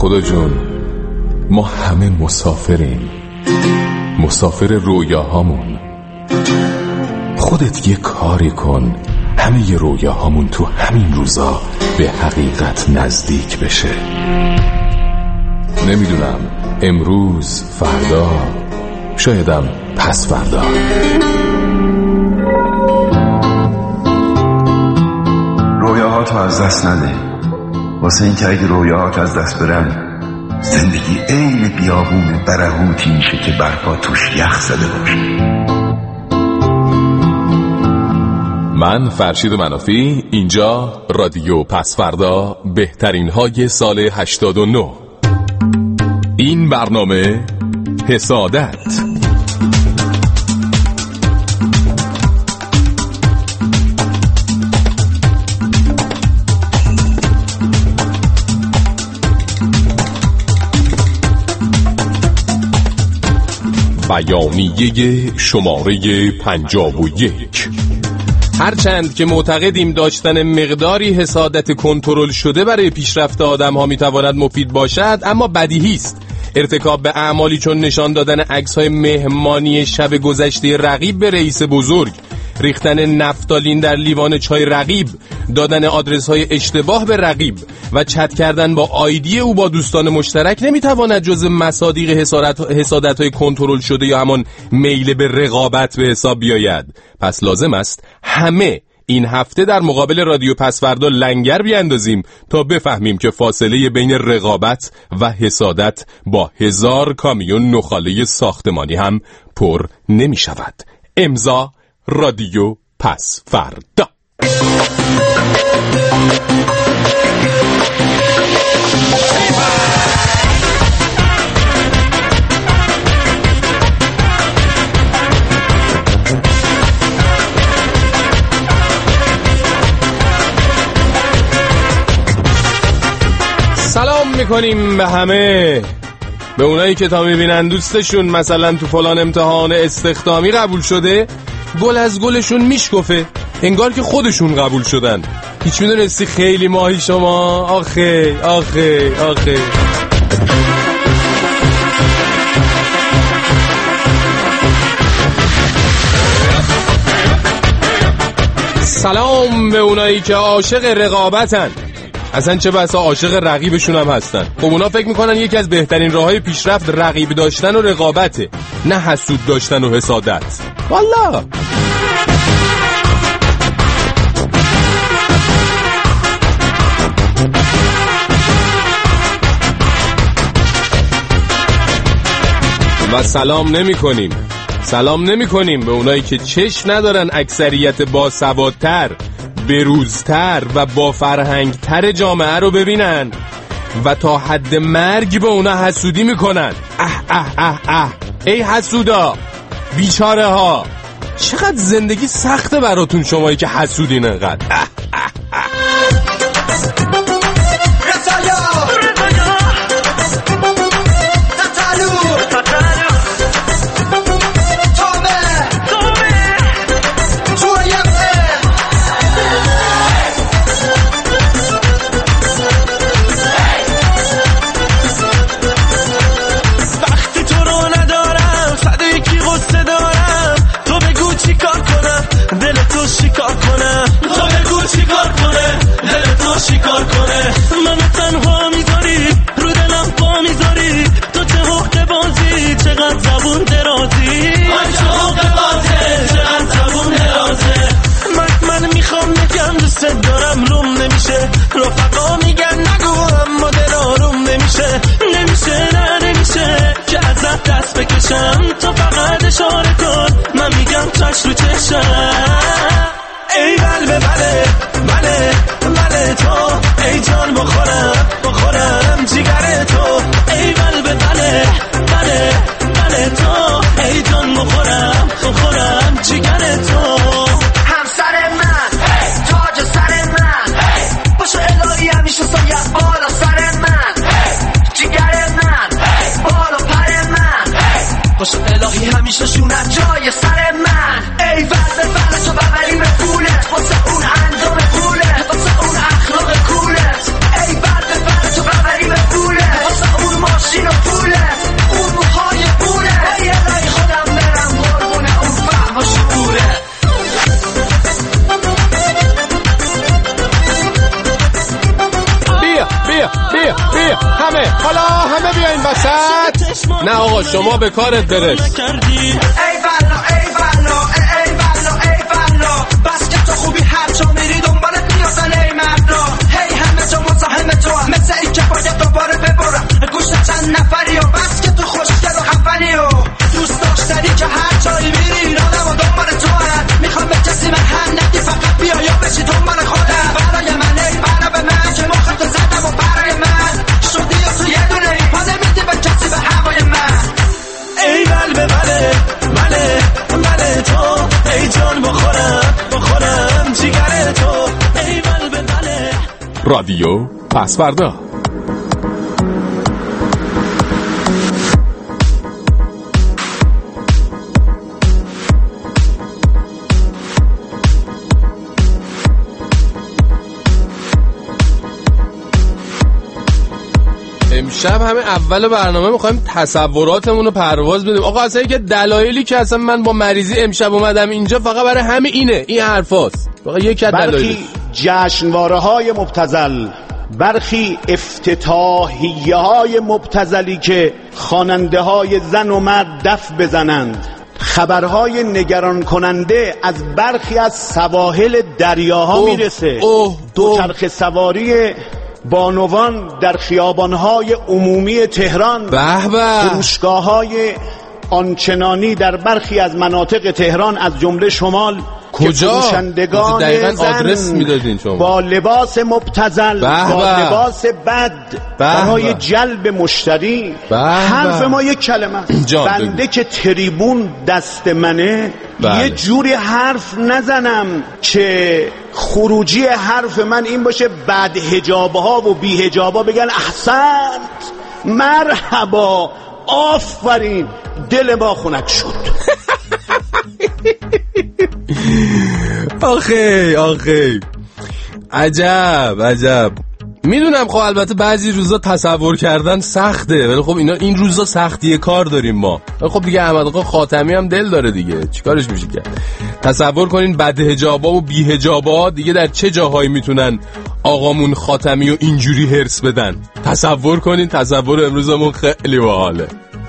خدا جون، ما همه مسافریم، مسافر رویاهامون. خودت یه کاری کن همه ی رویاهامون تو همین روزا به حقیقت نزدیک بشه. نمیدونم امروز، فردا، شایدم پس فردا. رویاهاتو از دست نده، واسه این که اگه رویاهات از دست برن زندگی عین بیابون برهوتی میشه که برپا توش یخ زده باشه. من فرشید منافی، اینجا رادیو پسفردا، بهترین های سال 89. این برنامه حسادت. بیانیه شماره 51. هرچند که معتقدیم داشتن مقداری حسادت کنترل شده برای پیشرفت آدم ها میتواند مفید باشد، اما بدیهی است ارتکاب به اعمالی چون نشان دادن عکس‌های مهمانی شب گذشته رقیب به رئیس بزرگ، ریختن نفتالین در لیوان چای رقیب، دادن آدرس‌های اشتباه به رقیب و چت کردن با آیدی او با دوستان مشترک نمیتواند جز مصادیق حسادت‌های کنترل شده یا همان میل به رقابت به حساب بیاید. پس لازم است همه این هفته در مقابل رادیو پسفردا لنگر بیاندازیم تا بفهمیم که فاصله بین رقابت و حسادت با 1000 کامیون نخاله ساختمانی هم پر نمی شود. امضا رادیو پسفردا. سلام میکنیم به همه، به اونایی که تا میبینن دوستشون مثلا تو فلان امتحان استخدامی قبول شده، گل از گلشون میشکفه انگار که خودشون قبول شدن. هیچ میدونستی خیلی ماهی شما؟ آخه آخه آخه. سلام به اونایی که عاشق رقابتن، اصلا چه بسا عاشق رقیبشون هم هستن. خب اونا فکر میکنن یکی از بهترین راههای پیشرفت رقیب داشتن و رقابته، نه حسود داشتن و حسادت. والله و سلام نمی کنیم به اونایی که چشم ندارن اکثریت باسوادتر، بروزتر و با فرهنگتر جامعه رو ببینن و تا حد مرگ به اونا حسودی میکنن. ای حسودا، بیچاره ها، چقدر زندگی سخته براتون شمایی که حسودین انقدر. شکار کنه من تنها میذاری رو دلم پا میذاری، تو چه حق بازی چقدر زبون درازی، من چه حق بازی چقدر زبون درازه. من میخوام نگم دوست دارم روم نمیشه، رفقا میگن نگو اما دل آروم نمیشه نه نمیشه که ازت دست بکشم، تو فقط اشاره کن من میگم چش رو چشم. ای بله تو، ای جان بخورم جیگر تو، ای بله تو، ای جان بخورم جیگر تو. همسر من، تاج سر من، باشو الهی همیشه سایه بالا سر من، جیگر من، بالا پر من، باشو الهی همیشه شونت جای سر من. ای بله تو نه آقا شما به کارت برس. ای والا ای والا ای والا ای والا بس که تو خوبی هر جا میری دنبالت میازن ای مردا هی همه جا مزاحم تو هم مثل این که باید دوباره ببرم گوشت چند نفری و بس که تو خوشگل و خفنی و دوست داشتنی که هر جایی میری رادم و دنبال تو هم میخوام به کسی من هم ندی فقط بیا یا بشی دنبال خودم برای من ای برا به من که مخت زدم و برای من شدی یا تو یه دونه این پا نمیدی به کسی به هوای من ای بله بله بله بله تو ای جان بخورم جیگر تو ای بله بله. رادیو پسوردا. امشب همه اول برنامه میخوایم تصوراتمون رو پرواز بدیم. آقا اصلا یک دلایلی که اصلا من با مریضی امشب اومدم اینجا فقط برای همه این حرفاست. فقط یک دلایل. برخی جشنواره‌های مبتذل، برخی افتتاحیه‌های مبتذلی که خواننده‌های زن و مرد دف بزنند، خبرهای نگران کننده از برخی از سواحل دریاها میرسه. دوچرخه سواری بانوان در خیابانهای عمومی تهران، فروشگاه‌های آنچنانی در برخی از مناطق تهران از جمله شمال کجا؟ فروشندگان آدرس میدادین شما با لباس مبتذل، با لباس بد برای جلب مشتری. حرف ما یک کلمه است. بنده که تریبون دست منه یه جوری حرف نزنم که خروجی حرف من این باشه بعد حجابها و بی حجابها بگن احسنت، مرحبا، آفرین، دل ما خنک شد. آخه عجب. میدونم خب البته بعضی روزا تصور کردن سخته، ولی خب این روزا سختیه کار داریم ما. خب دیگه احمد آقا خاتمی هم دل داره دیگه، چیکارش میشه کرد؟ تصور کنین بد حجابا و بی حجابا دیگه در چه جاهایی میتونن آقامون خاتمی و اینجوری هرس بدن. تصور کنین، تصور امروزمون خیلی باحاله.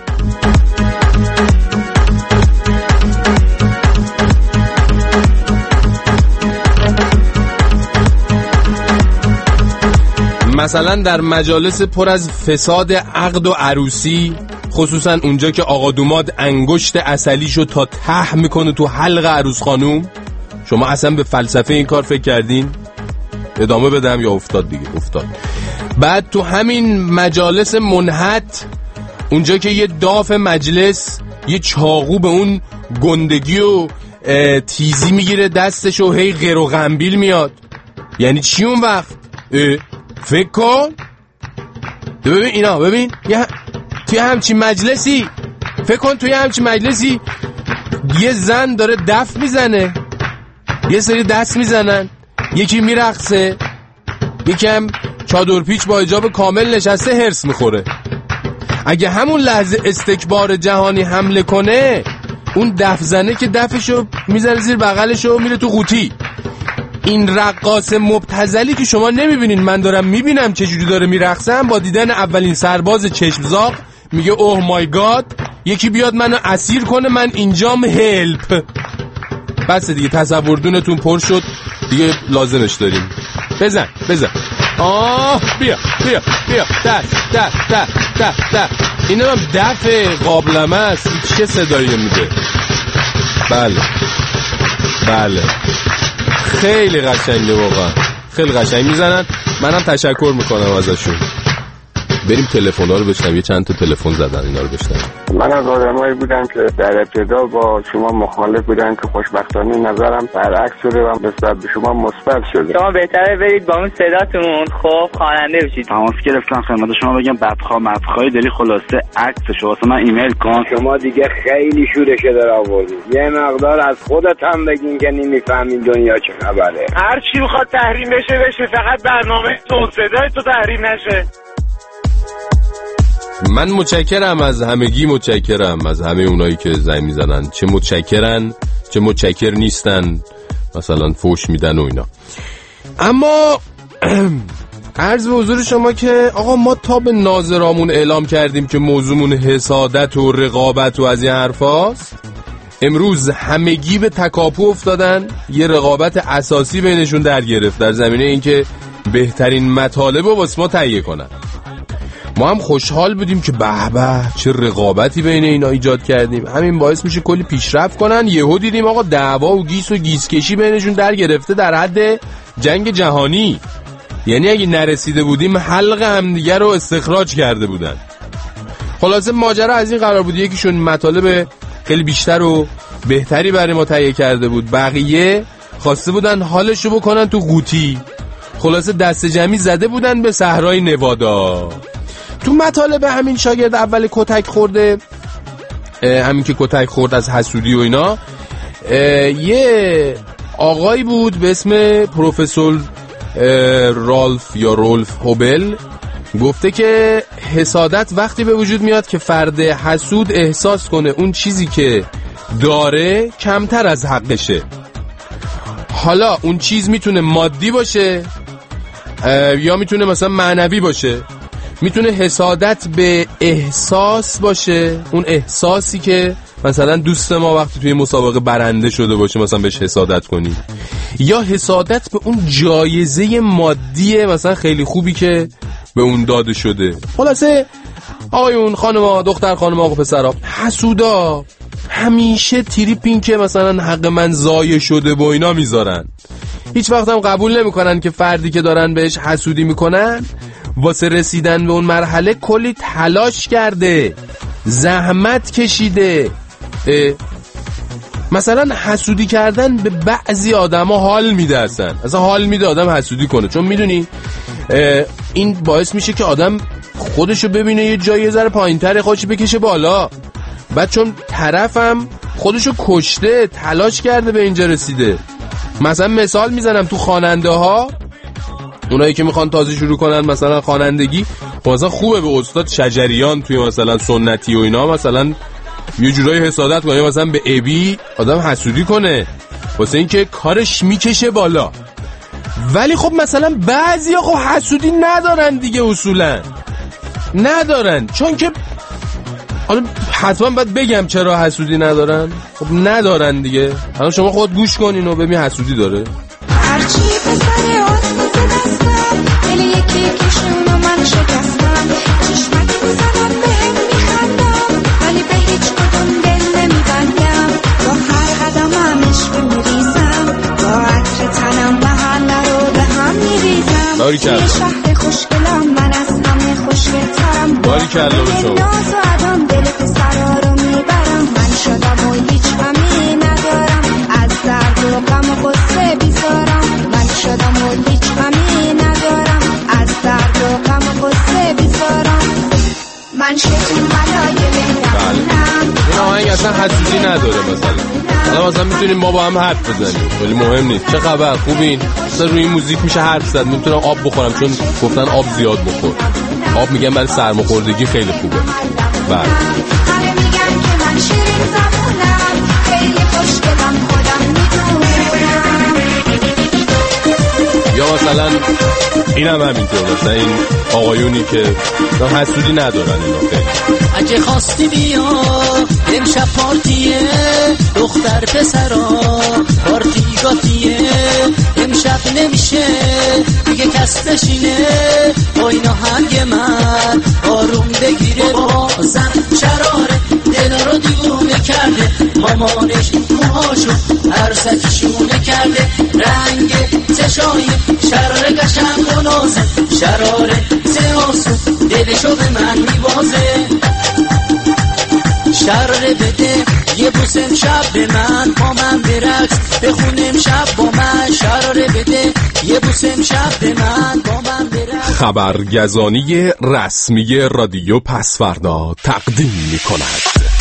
مثلا در مجالس پر از فساد عقد و عروسی، خصوصا اونجا که آقا دوماد انگشت عسلیشو تا ته میکنه تو حلق عروس خانوم، شما اصلا به فلسفه این کار فکر کردین؟ ادامه بدم یا افتاد دیگه؟ افتاد. بعد تو همین مجالس منحت، اونجا که یه داف مجلس یه چاقو به اون گندگی و تیزی میگیره دستشو، هی غیر و غنبیل میاد. یعنی چی اون وقت؟ فکر کن ببین اینا، ببین توی همچین مجلسی، فکر کن توی همچین مجلسی یه زن داره دف میزنه، یه سری دست میزنن، یکی میرقصه، یکی هم چادر پیچ با حجاب کامل نشسته هرس میخوره. اگه همون لحظه استکبار جهانی حمله کنه، اون دف زنه که دفشو میزنه زیر بغلشو میره تو قوطی. این رقاص مبتذلی که شما نمیبینین، من دارم میبینم چجوری داره میرقصم، با دیدن اولین سرباز چشمزاق میگه اوه مای گاد، یکی بیاد منو اسیر کنه، من اینجام، هلپ. بس دیگه، تصوردونتون پر شد دیگه، لازمش داریم. بزن بیا ده اینا هم دف قابلمه است. چه صدایی میده؟ بله خیلی قشنگه، واقعا خیلی قشنگ میزنن. منم تشکر میکنم ازشون. بریم تلفن‌ها رو بشنویم. چند تا تلفن زدن، اینا رو بشنویم. من از آدمایی بودم که در ابتدا با شما مخالف بودن که خوشبختانه نظرم برعکس شده و نسبت به شما مثبت شده. شما بهتره برید با اون صداتون خب خواننده بشید. تماس گرفتم خدمت شما بگم بدخواه دلی خلاصه عکسش واسه من ایمیل کن. شما دیگه خیلی شورشه در آوردید. یه مقدار از خودت هم بگین که نمیفهمین دنیا چه خبره. هر چی بخواد تحریم بشه، فقط برنامه تو صدای تو تحریم نشه. من متشکرم از همگی، متشکرم از همه اونایی که زنگ میزنن، چه متشکرن چه متشکر نیستن، مثلا فوش میدن و اینا. اما عرض به حضور شما که آقا ما تا به ناظرامون اعلام کردیم که موضوعمون حسادت و رقابت و از این حرفاست. امروز همگی به تکاپو افتادن، یه رقابت اساسی بینشون در گرفت در زمینه اینکه بهترین مطالب رو واسه ما تهیه کنن. ما هم خوشحال بودیم که به به چه رقابتی بین اینا ایجاد کردیم، همین باعث میشه کلی پیشرفت کنن. یهو دیدیم آقا دعوا و گیس و گیسکشی بینشون در گرفته در حد جنگ جهانی. یعنی اگه نرسیده بودیم حلق همدیگه رو استخراج کرده بودن. خلاصه ماجرا از این قرار بود یکیشون مطالب خیلی بیشتر و بهتری برای ما تهیه کرده بود، بقیه خواسته بودن حالشو بکنن تو قوطی. خلاصه دست جمعی زده بودن به صحرای نوادا. تو مطالب همین شاگرد اول کتک خورده، همین که کتک خورد از حسودی و اینا، یه آقایی بود به اسم پروفسور رولف هوبل، گفته که حسادت وقتی به وجود میاد که فرد حسود احساس کنه اون چیزی که داره کمتر از حقشه. حالا اون چیز میتونه مادی باشه یا میتونه مثلا معنوی باشه. میتونه حسادت به احساس باشه، اون احساسی که مثلا دوست ما وقتی توی مسابقه برنده شده باشه مثلا بهش حسادت کنی، یا حسادت به اون جایزه مادی مثلا خیلی خوبی که به اون داده شده. خلاصه آقایون خانم‌ها، دختر خانم‌ها، آقا پسرها، حسودا همیشه تریپین که مثلا حق من ضایع شده و اینا میذارن. هیچ وقت هم قبول نمیکنن که فردی که دارن بهش حسودی میکنن واسه رسیدن به اون مرحله کلی تلاش کرده، زحمت کشیده. مثلا حسودی کردن به بعضی آدما حال میده، اصلا حال میده آدم حسودی کنه، چون میدونی این باعث میشه که آدم خودشو ببینه یه جایی یه ذره پایین‌تر، خودشو بکشه بالا. بعد چون طرفم خودشو کشته، تلاش کرده به اینجا رسیده. مثلا مثال میزنم تو خواننده ها، اونایی که میخوان تازه شروع کنن مثلا خوانندگی، مثلا خوبه به استاد شجریان توی مثلا سنتی و اینا مثلا یه جورایی حسادت کنه، مثلا به ابی آدم حسودی کنه واسه اینکه کارش میکشه بالا. ولی خب مثلا بعضیا خب حسودی ندارن دیگه، اصولا ندارن، چون که حالا حتما باید بگم چرا حسودی ندارن. خب ندارن دیگه، حالا شما خود گوش کنین و ببین حسودی داره. هرچی پسر آسموز دستم دل یکی کشون و من شکستم، چشمک میزنم به هم میخندم ولی به هیچ کدوم دل نمیبندم، با هر قدمم عشق میریزم، با عطر تنم محله رو به هم میریزم. یه شهر خوشگلم من از همه خوشگلترم، با ناز و عدم دل پسرها رو میبرم. من شدم و هیچ غمی ندارم، از درد و غم و غصه بیزارم. من شدم و هیچ غمی ندارم، از درد و غم و غصه بیزارم. من شکل ملای مهربونم. این آهنگ اصلا حسودی نداره. مثلا میتونیم ما با هم حرف بزنیم، ولی مهم نیست. چه خبر، خوبین؟ مثلا روی این موزیک میشه حرف زد. میتونم آب بخورم چون گفتن آب زیاد بخور. آب میگن برای سرماخوردگی خیلی خوبه. بله. همه میگن که من شیرین زبونم، خیلی خوشگلم خودم میدونم. یا مثلا این هم همینطور، مثلا این آقایونی که حسودی ندارن اینا خیلی. اگه خواستی بیا امشب پارتیه، دختر پسرا پارتی گاتیه، امشب نمیشه دیگه کس بشینه، با این آهنگ من آروم بگیره. بازم شراره دل رو دیوونه کرده، مامانش موهاشو هر سکشونه کرده، رنگ چشای شراره قشنگ و نازه، شراره سیاسو دلشو به من میبازه. شراره بده یه بوسم شب به من، با من برقص بخونم شب با من. شراره بده یه بوسم شب به من، با من برقص. خبرگزانی رسمی رادیو پسوردا تقدیم می‌کند.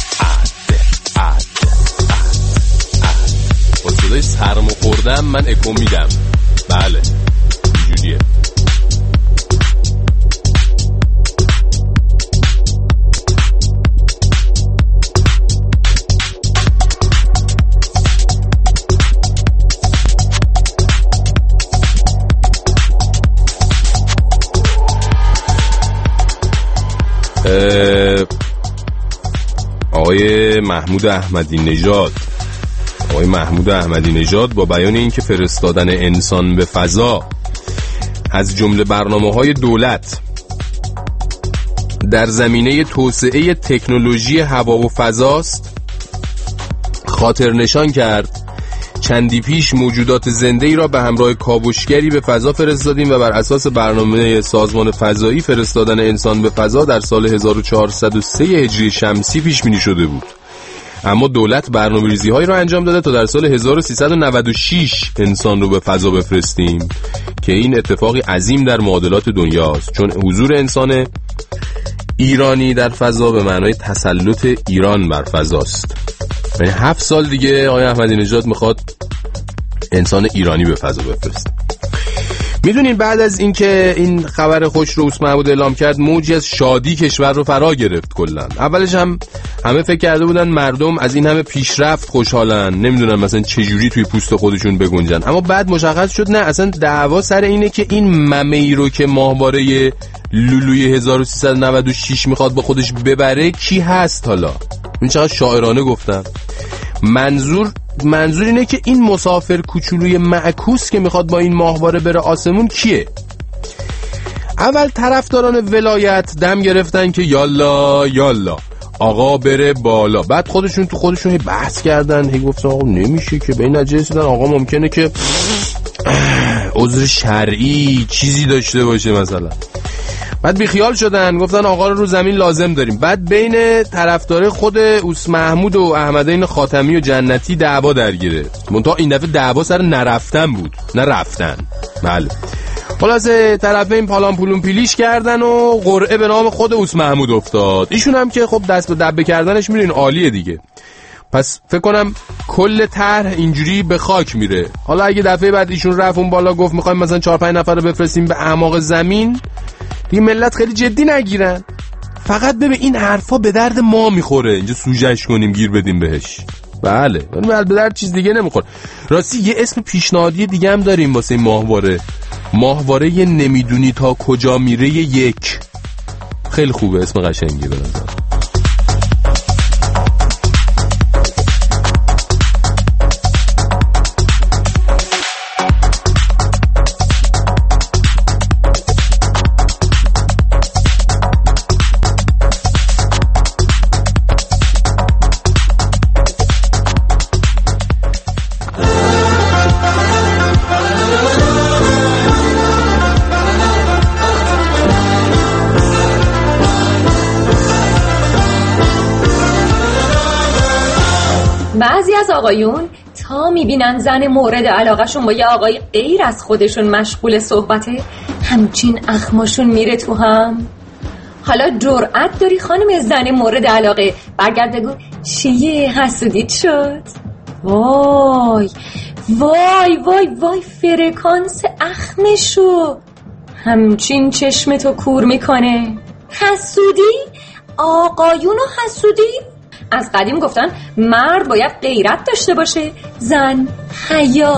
با صدای سرمو خوردم من اکو میدم. بله اینجوریه. محمود احمدی نژاد. آقای محمود احمدی نژاد با بیان اینکه فرستادن انسان به فضا از جمله برنامه‌های دولت در زمینه توسعه تکنولوژی هوا و فضاست، خاطر نشان کرد چندی پیش موجودات زنده‌ای را به همراه کاوشگری به فضا فرستادیم و بر اساس برنامه سازمان فضایی فرستادن انسان به فضا در سال 1403 هجری شمسی پیش بینی شده بود. اما دولت برنامه‌ریزی‌هایی را انجام داده تا در سال 1396 انسان رو به فضا بفرستیم که این اتفاقی عظیم در معادلات دنیاست، چون حضور انسان ایرانی در فضا به معنای تسلط ایران بر فضاست. یعنی 7 سال دیگه آقای احمدی نژاد میخواد انسان ایرانی به فضا بفرسته. میدونین بعد از اینکه این خبر خوش رو اوس محمود اعلام کرد، موجی از شادی کشور رو فرا گرفت. کلا اولش هم همه فکر کرده بودن مردم از این همه پیشرفت خوشحالن، نمیدونن مثلا چجوری توی پوست خودشون بگنجن، اما بعد مشخص شد نه، اصلا دعوا سر اینه که این ممه‌ای رو که ماهواره لولوی 1396 میخواد با خودش ببره کی هست. حالا این چقدر شاعرانه گفتم. منظور اینه که این مسافر کوچولوی معکوس که میخواد با این ماهواره بره آسمون کیه؟ اول طرفداران ولایت دم گرفتن که یالا یالا آقا بره بالا، بعد خودشون تو خودشون بحث کردن، گفتن آقا نمیشه که، به این نتیجه رسیدن آقا ممکنه که عذر شرعی چیزی داشته باشه مثلا. بعد بیخیال شدن، گفتن آقا رو زمین لازم داریم. بعد بین طرفدار خود اوس محمود و احمدین خاتمی و جنتی دعوا درگیره، منتها این دفعه دعوا سر نرفتن بود نه رفتن. بله خلاصه طرفین پالان پولون پیلیش کردن و قرعه به نام خود اوس محمود افتاد. ایشون هم که خب دست به دبه کردنش میرین عالیه دیگه، پس فکر کنم کل طرح اینجوری به خاک میره. حالا اگه دفعه بعد ایشون رفت اون بالا گفت میخوایم مثلا 4-5 نفر رو بفرستیم به اعماق زمین، دیگه ملت خیلی جدی نگیرن. فقط ببین این حرفا به درد ما میخوره، اینجا سوژهش کنیم گیر بدیم بهش. بله به درد چیز دیگه نمیخوره. راستی یه اسم پیشنهادی دیگه هم داریم واسه ماهواره نمیدونی تا کجا میره یک. خیلی خوبه، اسم قشنگی به نظر. بعضی از آقایون تا میبینن زن مورد علاقهشون با یه آقای غیر از خودشون مشغول صحبته، همچین اخماشون میره تو هم. حالا جرأت داری خانم زن مورد علاقه برگرد بگو چیه حسودیت شد؟ وای وای وای وای فرکانس اخمشو همچین چشمتو کور میکنه. حسودی؟ آقایونو حسودی؟ از قدیم گفتن مرد باید غیرت داشته باشه، زن حیا.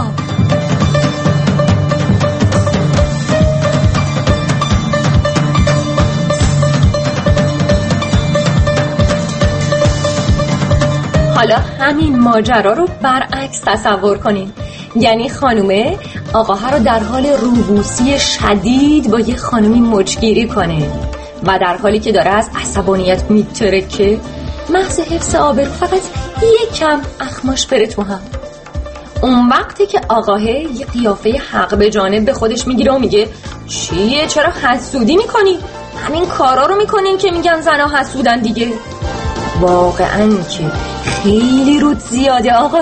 حالا همین ماجرا رو برعکس تصور کنین، یعنی خانومه آقاها رو در حال روبوسی شدید با یه خانومی مچگیری کنه و در حالی که داره از عصبانیت میترکه محض حفظ آبرو فقط یکم اخماش بره تو هم. اون وقتی که آقاه یه قیافه حق به جانب به خودش میگیره و میگه چیه چرا حسودی میکنی؟ همین کارا رو میکنین که میگن زنا حسودن دیگه. واقعا که خیلی رود زیاده آقاه.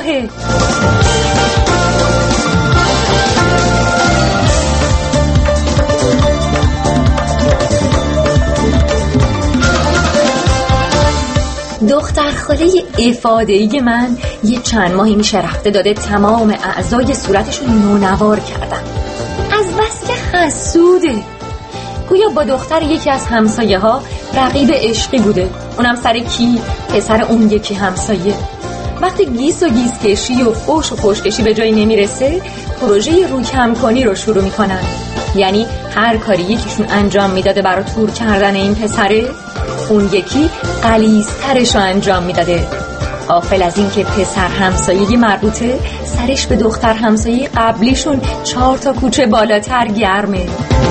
دختر خاله افاده‌ای من یه چند ماهی میشه رفته داده تمام اعضای صورتشو نونوار کردن، از بس که حسوده. گویا با دختر یکی از همسایه ها رقیب عشقی بوده، اونم سر کی؟ پسر اون یکی همسایه. وقتی گیس و گیس کشی و فوش و فوش کشی به جایی نمیرسه، پروژه رو کم کنی رو شروع میکنن. یعنی هر کاری یکیشون انجام میداده برای تور کردن این پسره، اون یکی غلیظ‌ترش رو انجام میداده. غافل از این که پسر همسایه مربوطه سرش به دختر همسایه قبلیشون 4 تا کوچه بالاتر گرمه.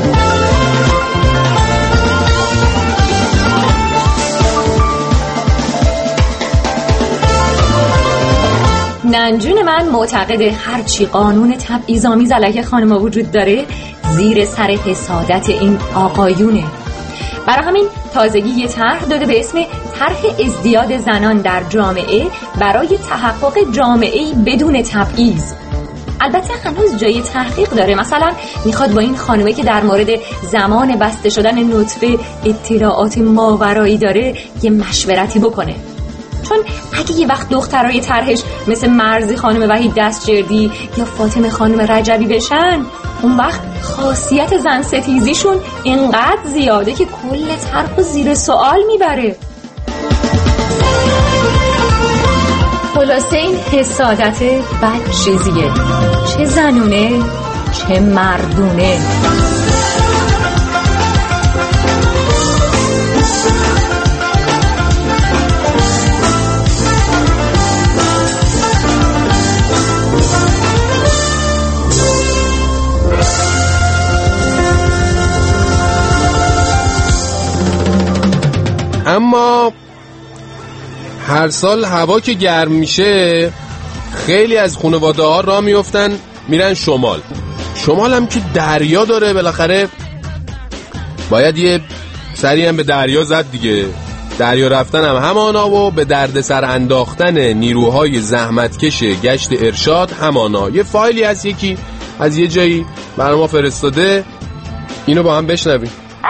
ننجون من معتقده هرچی قانون تبعیض‌آمیز علیه خانم‌ها وجود داره زیر سر حسادت این آقایونه. برای همین تازگی یه طرح داده به اسم طرح ازدیاد زنان در جامعه برای تحقق جامعه‌ای بدون تبعیض. البته هنوز جای تحقیق داره. مثلا میخواد با این خانومه که در مورد زمان بسته شدن نطفه اطلاعات ماورایی داره یه مشورتی بکنه، چون اگه یه وقت دخترای طرحش مثل مرزی خانم وحید دستجردی یا فاطمه خانم رجبی بشن، اون وقت خاصیت زن ستیزیشون اینقدر زیاده که کل طرحو زیر سوال میبره. خلاصه این حسادت بد چیزیه، چه زنونه چه مردونه. اما هر سال هوا که گرم میشه خیلی از خانواده ها راه میفتن میرن شمال. شمال هم که دریا داره، بالاخره باید یه سری هم به دریا زد دیگه. دریا رفتن هم همانا و به درد سر انداختن نیروهای زحمتکش گشت ارشاد همانا. یه فایلی هست یکی از یه جایی برای ما فرستاده، اینو با هم بشنویم.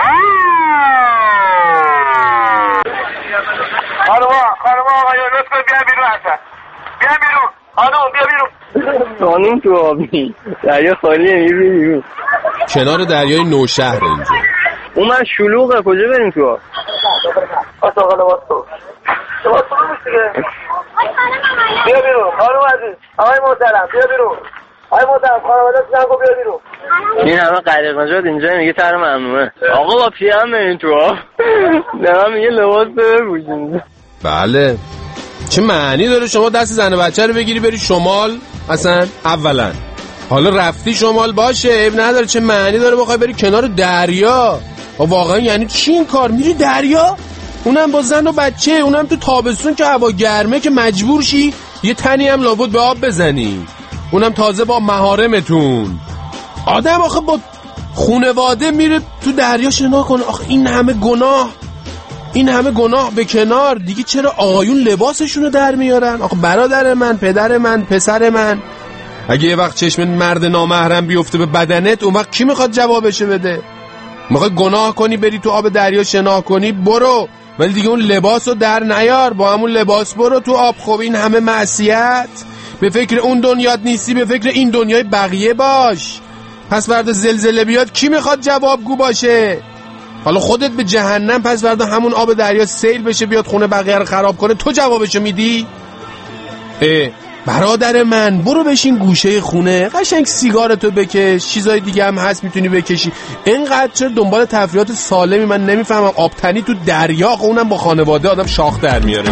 خانم آقایون لطفا بیا بیرون هستن، بیا بیرون خانم، بیا بیرون. خانم تو آبی دریا خالیه، میبینی بیرون کنار دریای نوشهر اینجا. اون من شلوغه، کجا بریم تو آب؟ بیا بیرون خانم عزیز، آقای محترم بیا بیرون، آقای محترم خانواده سنگو بیا بیرون. این همه قریق نجات اینجا میگه تر ممنوعه. آقا با پیام بریم تو آب. نه میگه لباس بپوشین. بله چه معنی داره شما دست زن و بچه رو بگیری بری شمال؟ اصلا اولا حالا رفتی شمال باشه عیب نداره، چه معنی داره بخوای بری کنار دریا؟ واقعا یعنی چی این کار؟ میری دریا اونم با زن و بچه، اونم تو تابستون که هوا گرمه که مجبور شی یه تنی هم لابد به آب بزنی، اونم تازه با محارمتون. آدم آخه با خونواده میره تو دریا شنا کنه. آخه این همه گناه به کنار دیگه، چرا آقایون لباسشونو در میارن؟ آخه برادر من، پدر من، پسر من، اگه یه وقت چشم مرد نامحرم بیفته به بدنت، اون وقت کی میخواد جوابشو بده؟ میخوای گناه کنی بری تو آب دریا شنا کنی برو، ولی دیگه اون لباسو در نیار، با همون لباس برو تو آب. خب این همه معصیت، به فکر اون دنیات نیستی، به فکر این دنیای بقیه باش. پس فردا زلزله بیاد کی میخواد جوابگو باشه؟ حالا خودت به جهنم، پس فردا همون آب دریا سیل بشه بیاد خونه بقیه رو خراب کنه، تو جوابشو میدی؟ برادر من برو بشین گوشه خونه قشنگ سیگارتو بکش، چیزای دیگه هم هست میتونی بکشی. اینقدر چرا دنبال تفریحات سالمی؟ من نمیفهمم. آبتنی تو دریا، اونم با خانواده آدم شاخ در میاره.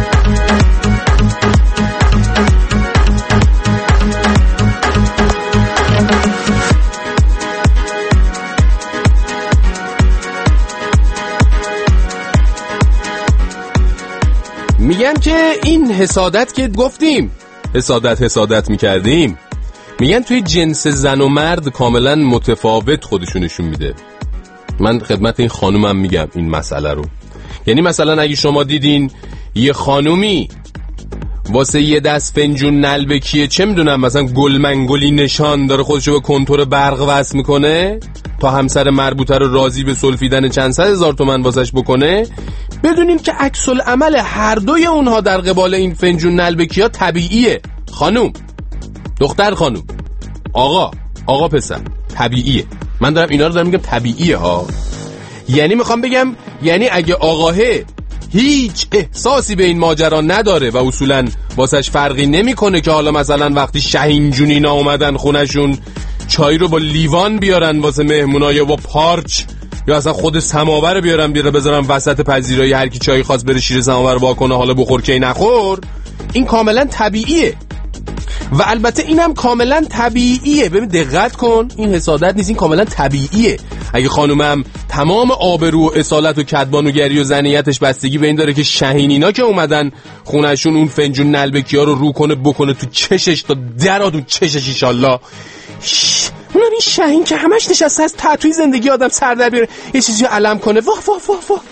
میگن که این حسادت که گفتیم حسادت میکردیم، میگن توی جنس زن و مرد کاملا متفاوت خودشونشون میده. من خدمت این خانومم میگم این مسئله رو. یعنی مثلا اگه شما دیدین یه خانومی واسه یه دست فنجون نلبکیه، چه میدونم مثلا گلمنگلی نشان داره خودشو به کنتور برق وصل میکنه تا همسر مربوطه رو راضی به سلفیدن چند صد هزار تومن واسش بکنه، بدونیم که عکس العمل هر دوی اونها در قبال این فنجون نلبکی ها طبیعیه. خانوم دختر، خانوم آقا پسر، طبیعیه. من دارم اینا رو دارم میگم طبیعیه ها. یعنی میخوام بگم یعنی اگه آقاه هیچ احساسی به این ماجرا نداره و اصولا واسش فرقی نمیکنه که حالا مثلا وقتی شهین جونینا اومدن خونشون چای رو با لیوان بیارن واسه مهمونا یا با پارچ یا اصلا خود سماور رو بیارن بذارن وسط پذیرایی، هر کی چای خواست بره شیر سماور واکنه حالا بخور کی نخور، این کاملا طبیعیه و البته اینم کاملا طبیعیه. ببین دقت کن، این حسادت نیست، این کاملا طبیعیه. اگه خانومم تمام آبرو و اصالت و کدبانوگری و زنیتش بستگی به این داره که شهینینا که اومدن خونشون اون فنجون نلبکی‌ها رو کنه بکنه تو چشش تا دراد اون چشش ایشالله، اونم این شهین که همش نشسته از تتوی زندگی آدم سر در بیاره یه چیزی رو علم کنه. واه واه واه واه.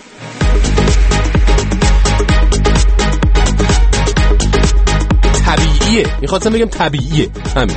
طبیعیه، میخواستم بگم طبیعیه، همین.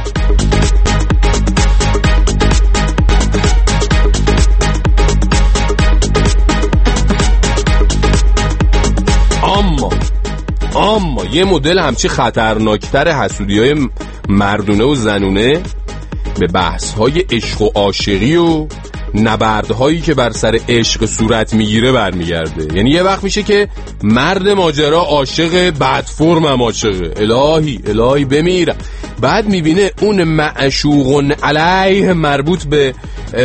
اما یه مدل همچی خطرناکتر حسودی‌های مردونه و زنونه به بحث‌های عشق و عاشقی و نبردهایی که بر سر عشق صورت میگیره برمیگرده. یعنی یه وقت میشه که مرد ماجرا عاشق بد فرم هم عاشقه، الهی بمیرم، بعد میبینه اون معشوق علیه مربوط به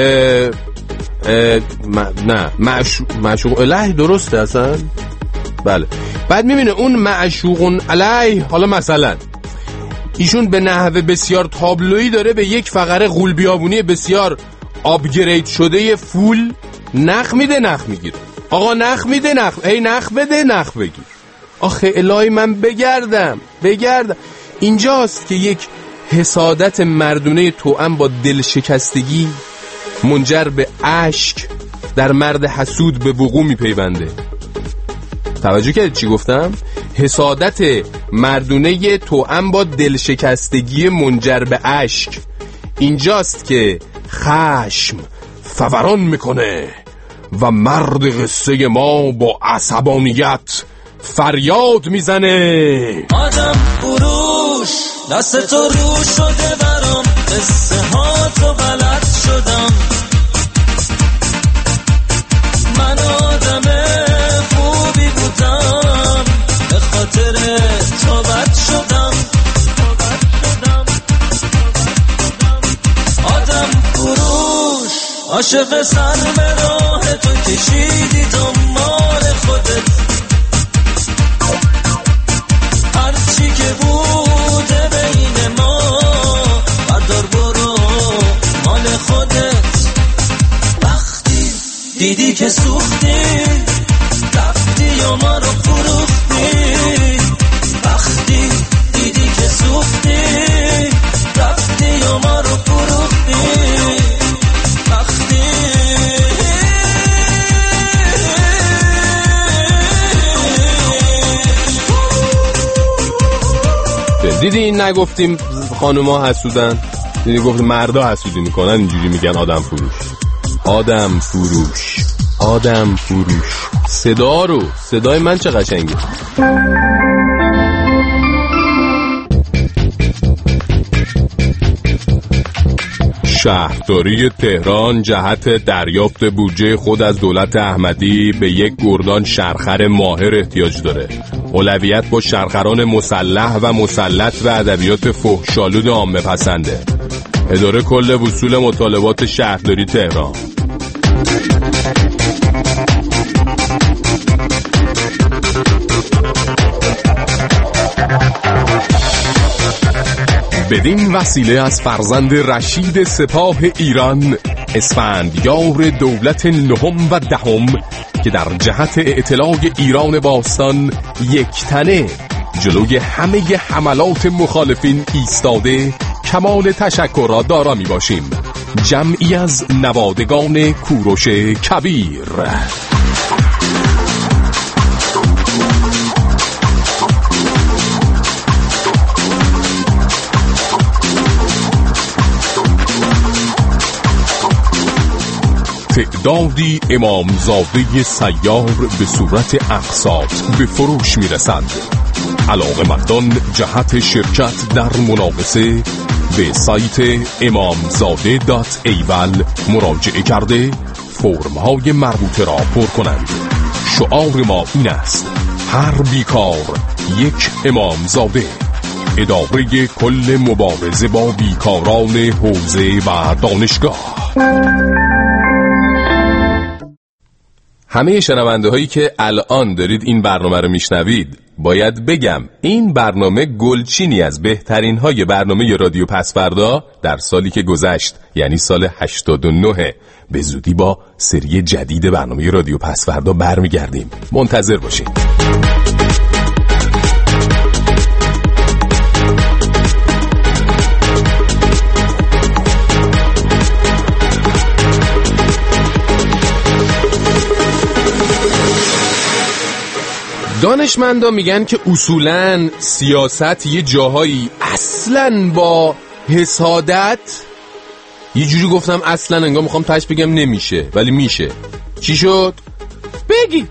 معشوق علیه، درسته اصلا؟ بله. بعد میبینه اون معشوق علیه، حالا مثلا ایشون به نحو بسیار تابلویی داره به یک فقره غول بیابونی بسیار آپگرید شده فول نخ میده نخ میگیره. آقا نخ میده نخ، ای نخ بده نخ بگیر. آخه الهی من بگردم. اینجاست که یک حسادت مردونه توأم با دل شکستگی منجر به اشک در مرد حسود به وقوع میپیونده. توجه کردید چی گفتم؟ حسادت مردونه توأم با دل شکستگی منجر به اشک. اینجاست که خشم فوران میکنه و مرد قصه ما با عصبانیت فریاد میزنه. آدم فروش دست تو رو شده برام، قصه ها تو بلد شدم، من آدم خوبی بودم به خاطر تو بد شدم. آدم فروش عاشق سر به راه تو کشیدی دنبال خودت، هرچی که بوده بین ما بردار برو مال خودت. وقتی دیدی که سوختی رفتی و ما رو فروختی، وقتی دیدی که سوختی رفتی و ما رو فروختی، وقتی دیدی این نگفتیم خانوما حسودن، دیدی گفتیم مردا حسودی میکنن، اینجوری میگن آدم فروش. صدای من چه قشنگه. شهرداری تهران جهت دریافت بودجه خود از دولت احمدی به یک گردان شرخر ماهر احتیاج داره. اولویت با شرخران مسلح و مسلط به ادبیات فحش‌آلود عامه پسنده. اداره کل وصول مطالبات شهرداری تهران. بدین وسیله از فرزند رشید سپاه ایران، اسفندیار دولت نهم و دهم که در جهت اطلاع ایران باستان یک تنه جلوی همه حملات مخالفین ایستاده، کمال تشکر را دارا می باشیم. جمعی از نوادگان کوروش کبیر. تعدادی امامزاده سیار به صورت اقساط به فروش می رسند. علاقه‌مندان جهت شرکت در مناقصه به سایت imamzade.aval مراجعه کرده فرم‌های مربوطه را پر کنند. شعار ما این است: هر بیکار یک امامزاده. اداره کل مبارزه با بیکاران حوزه و دانشگاه. همه شنونده هایی که الان دارید این برنامه رو میشنوید، باید بگم این برنامه گلچینی از بهترین های برنامه رادیو پس‌فردا در سالی که گذشت، یعنی سال 89. به زودی با سری جدید برنامه رادیو پس‌فردا برمیگردیم، منتظر باشین. دانشمندا میگن که اصولاً سیاست یه جاهایی اصلاً با حسادت، یه جوری گفتم اصلاً انگار میخوام تاش بگم نمیشه ولی میشه. چی شد؟ بگی.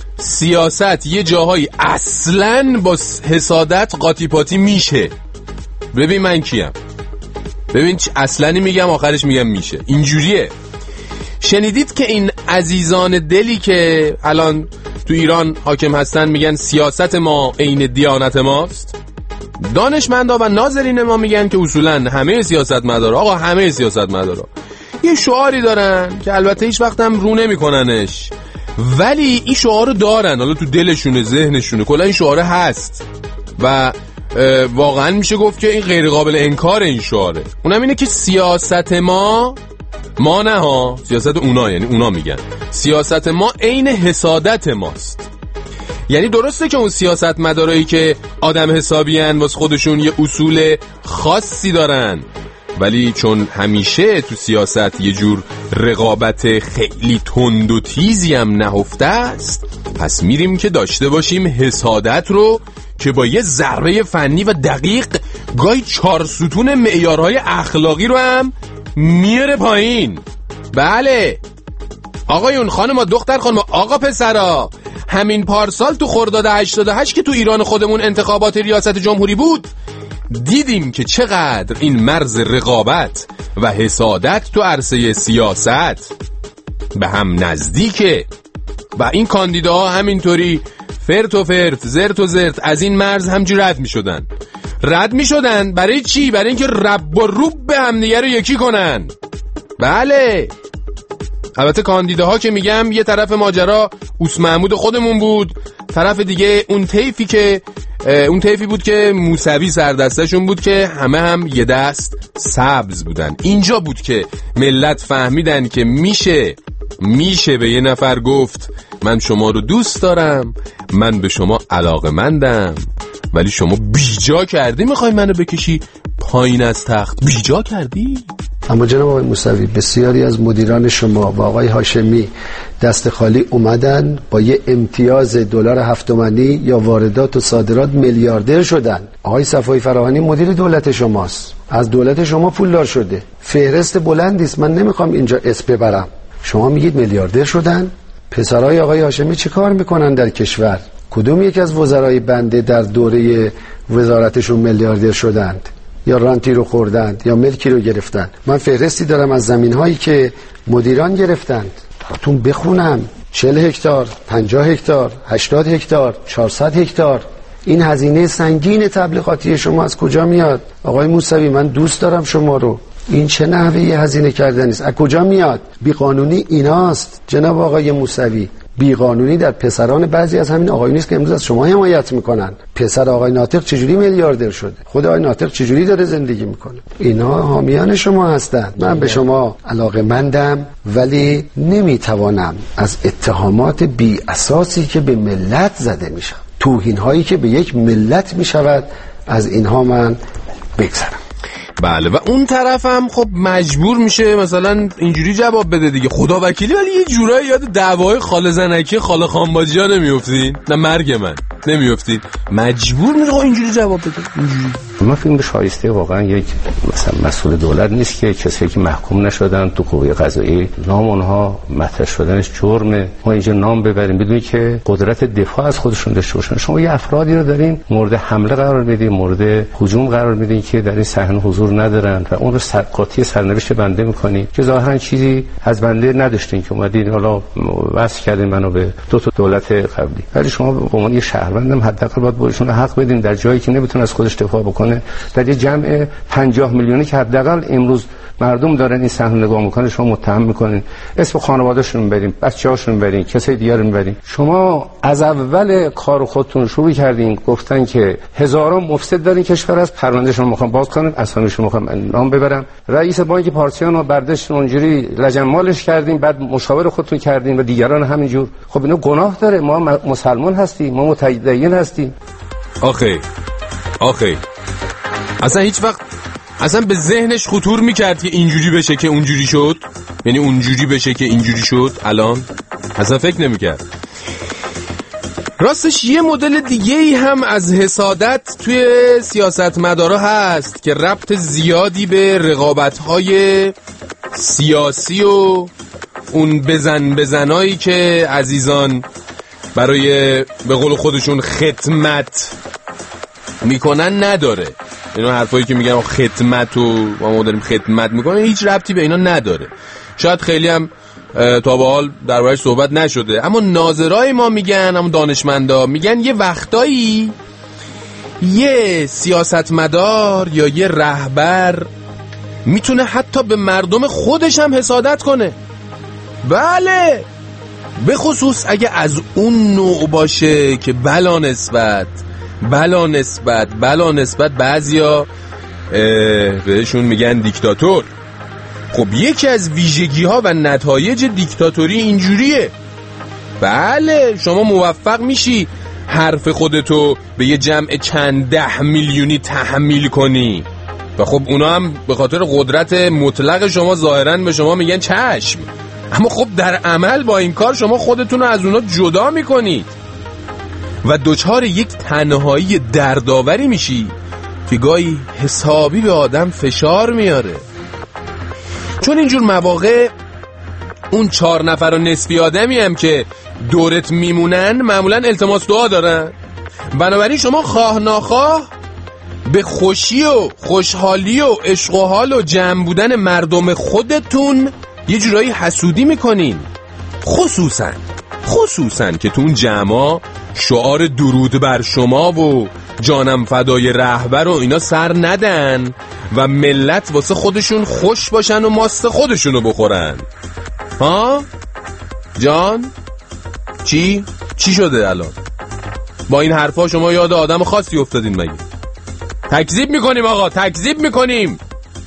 سیاست یه جاهایی اصلاً با حسادت قاطی پاتی میشه. ببین من کیم، ببین اصلاًی میگم آخرش میگم میشه. اینجوریه. شنیدید که این عزیزان دلی که الان تو ایران حاکم هستن میگن سیاست ما عین دیانت ماست؟ دانشمندا و ناظرین ما میگن که اصولا همه سیاستمدارا، آقا همه سیاستمدارا یه شعاری دارن که البته هیچ وقت هم رو نمیکننش، ولی این شعار رو دارن، حالا تو دلشونه، ذهنشونه، کلا این شعار هست و واقعا میشه گفت که این غیر قابل انکار این شعاره. اونم اینه که سیاست ما نه ها، سیاست اونا، یعنی اونا میگن سیاست ما عین حسادت ماست. یعنی درسته که اون سیاست مدارایی که آدم حسابی ان واسه خودشون یه اصول خاصی دارن، ولی چون همیشه تو سیاست یه جور رقابت خیلی تند و تیزی هم نهفته است، پس میریم که داشته باشیم حسادت رو که با یه ذره فنی و دقیق گاهی 4 ستون معیارهای اخلاقی رو هم میاره پایین. بله آقایون، خانم، دختر خانم، آقا پسرا، همین پارسال تو خرداد 88 که تو ایران خودمون انتخابات ریاست جمهوری بود، دیدیم که چقدر این مرز رقابت و حسادت تو عرصه سیاست به هم نزدیکه و این کاندیداها همینطوری فرت و فرت، زرت و زرت از این مرز همجوری رد می شدن. برای چی؟ برای اینکه رب و روب به هم دیگه رو یکی کنن. بله البته کاندیداها که میگم یه طرف ماجرا اوس محمود خودمون بود، طرف دیگه اون طیفی بود که موسوی سردستشون بود که همه هم یه دست سبز بودن. اینجا بود که ملت فهمیدن که میشه به یه نفر گفت من شما رو دوست دارم، من به شما علاقه‌مندم، ولی شما بیجا کردی میخوای منو بکشی پایین از تخت. بیجا کردی. اما جناب آقای موسوی، بسیاری از مدیران شما و آقای هاشمی دست خالی اومدن با یه امتیاز دلار 7 تومانی یا واردات و صادرات میلیاردر شدن. آقای صفایی فراهانی مدیر دولت شماست، از دولت شما پولدار شده، فهرست بلندی است، من نمیخوام اینجا اسم ببرم. شما میگید میلیاردر شدن؟ پسرای آقای هاشمی چه کار میکنن در کشور؟ کدوم یک از وزرای بنده در دوره وزارتشون میلیاردر شدند یا رانتی رو خوردند یا ملکی رو گرفتند؟ من فهرستی دارم از زمین‌هایی که مدیران گرفتند، براتون بخونم. 40 هکتار، 50 هکتار، 80 هکتار، 400 هکتار. این هزینه سنگین تبلیغاتی شما از کجا میاد؟ آقای موسوی من دوست دارم شما رو، این چه نحوه هزینه کردن است؟ از کجا میاد؟ بیقانونی ایناست جناب آقای موسوی. بیقانونی در پسران بعضی از همین آقایونی است که امروز از شما حمایت میکنن. پسر آقای ناطق چجوری میلیاردر شده؟ خود آقای ناطق چجوری داره زندگی میکنه؟ اینا حامیان شما هستند. من به شما علاقه‌مندم، ولی نمیتوانم از اتهامات بی اساسی که به ملت زده میشه، توهین هایی که به یک ملت میشود، از اینها من بگذرم. بله و اون طرف هم خب مجبور میشه مثلا اینجوری جواب بده دیگه، خدا وکیلی، ولی یه جورایی یاد دعوای خاله زنکی خاله خانباجی ها نمیافتین؟ نه مرگ من نمیافتین، مجبور میشه اینجوری جواب بده. اینجوری ما فکر شایسته واقعا یک مثلا مسئول دولت نیست که کسی که محکوم نشدن تو قوه قضاییه نام اونها مطرح شدنش جرمه، ما اینجا نام ببریم بدون که قدرت دفاع از خودشون داشته باشن. شما یه افرادی رو دارین مورد حمله قرار میدین، مورد هجوم قرار میدین که در این صحنه حضور ندارن و اون رو قاطی سرنوشت بنده میکنین که ظاهرا چیزی از بنده نداشتین که اومدین حالا وصل کردین منو به دو تا دولت قبلی. ولی شما به عنوان یه شهروند شهروندم حداقل باید بهشون حق بدیم در جایی که نمیتونه از خودش دفاع بکنه. در یه جمع 50 میلیونی که حداقل امروز مردم دارن این صحنه نگاه میکنن، شما متهم میکنین، اسم خانواده‌شون میبرین، بچه‌هاشون میبرین، کسای دیگر میبرین. شما از اول کار خودتون شروع کردین گفتن که هزاران مفسد در این کشور است، پروندهشون میخوام باز کنم، اسامیشون میخوام نام ببرم. رئیس بانک پارسیان رو برداشت اونجوری لجنمالش کردین، بعد مشاور خودتون کردین و دیگران همینجور. خب اینا گناه داره، ما مسلمان هستیم، ما متدین هستیم. آخه اصلا هیچ وقت اصلا به ذهنش خطور میکرد که اینجوری بشه که اونجوری شد؟ یعنی اونجوری بشه که اینجوری شد الان؟ اصلا فکر نمیکرد. راستش یه مدل دیگه ای هم از حسادت توی سیاستمدارا هست که ربط زیادی به رقابت‌های سیاسی و اون بزنایی که عزیزان برای به قول خودشون خدمت میکنن نداره. اینا حرفایی که میگن خدمت و ما داریم خدمت میکنه هیچ ربطی به اینا نداره. شاید خیلی هم تا به حال دربارش صحبت نشده، اما ناظرای ما میگن، اما دانشمندا میگن یه وقتایی یه سیاستمدار یا یه رهبر میتونه حتی به مردم خودش هم حسادت کنه. بله، به خصوص اگه از اون نوع باشه که بلا نسبت بعضیا بهشون میگن دیکتاتور. خب یکی از ویژگی ها و نتایج دیکتاتوری اینجوریه. بله، شما موفق میشی حرف خودتو به یه جمع چند 10 میلیونی تحمیل کنی و خب اونا هم به خاطر قدرت مطلق شما ظاهرا به شما میگن چشم، اما خب در عمل با این کار شما خودتون رو از اونا جدا میکنید و دوچار یک تنهایی دردآوری میشی که گاهی حسابی به آدم فشار میاره. چون اینجور مواقع اون 4 نفر و نصفی آدمی هم که دورت میمونن معمولا التماس دعا دارن، بنابراین شما خواه ناخواه به خوشی و خوشحالی و عشق و حال و جمع بودن مردم خودتون یه جورایی حسودی میکنین، خصوصاً که تو اون جمعا شعار درود بر شما و جانم فدای رهبر و اینا سر ندن و ملت واسه خودشون خوش باشن و ماست خودشونو بخورن. ها؟ جان؟ چی شده الان؟ با این حرفا شما یاد آدم خاصی افتادین مگه؟ تکذیب میکنیم آقا، تکذیب میکنیم.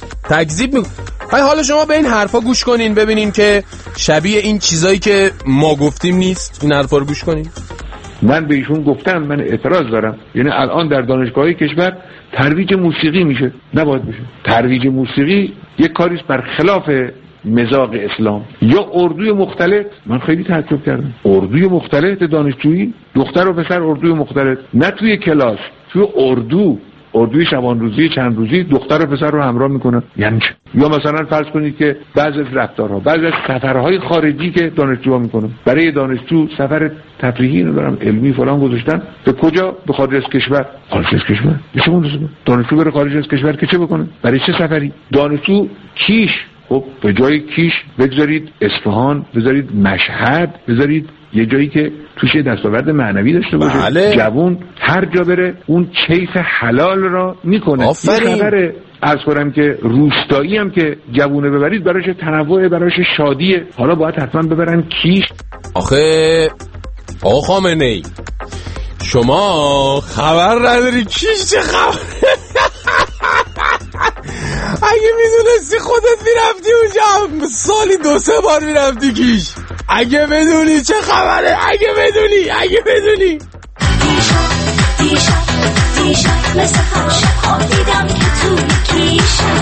حالا شما به این حرفا گوش کنین ببینین که شبیه این چیزایی که ما گفتیم نیست. این حرفا رو گوش کنین. من به ایشون گفتم من اعتراض دارم، یعنی الان در دانشگاه‌های کشور ترویج موسیقی میشه، نباید بشه. ترویج موسیقی یک کاریست برخلاف مزاج اسلام. یا اردوی مختلط، من خیلی تعجب کردم، اردوی مختلط دانشجویی، دختر و پسر اردوی مختلط، نه توی کلاس، توی اردوی شبان روزی چند روزی دختر و پسر رو همراه میکنن. یعنی یا مثلا فرض کنید که بعضی از رفتارها، بعضی از سفرهای خارجی که دانشجوها میکنن، برای دانشجو سفر تفریحی ندارم علمی فلان گذاشتن، به کجا؟ به خارج از کشور. خارج از کشور دانشجو بره خارج از کشور که چه بکنه؟ برای چه سفری؟ دانشجو کیش، خب به جای کیش بگذارید اصفهان، بذارید مشهد، بذارید یه جایی که توش دستاورد معنوی داشته باشه. بله. جوون هر جا بره اون کیف حلال را میکنه. آفرین. خبره عرض کنم که روستایی هم که جوونه ببرید براش تنوع، براش شادیه. حالا باید حتما ببرن کیش. آخه آقا خامنه‌ای شما خبر نداری کیش چه خبر؟ اگه میدونستی خودت میرفتی اونجا سالی 2-3 بار میرفتی کیش. اگه بدونی چه خبره، اگه بدونی دیشب مثل هر شب دیدم که توی کیشم.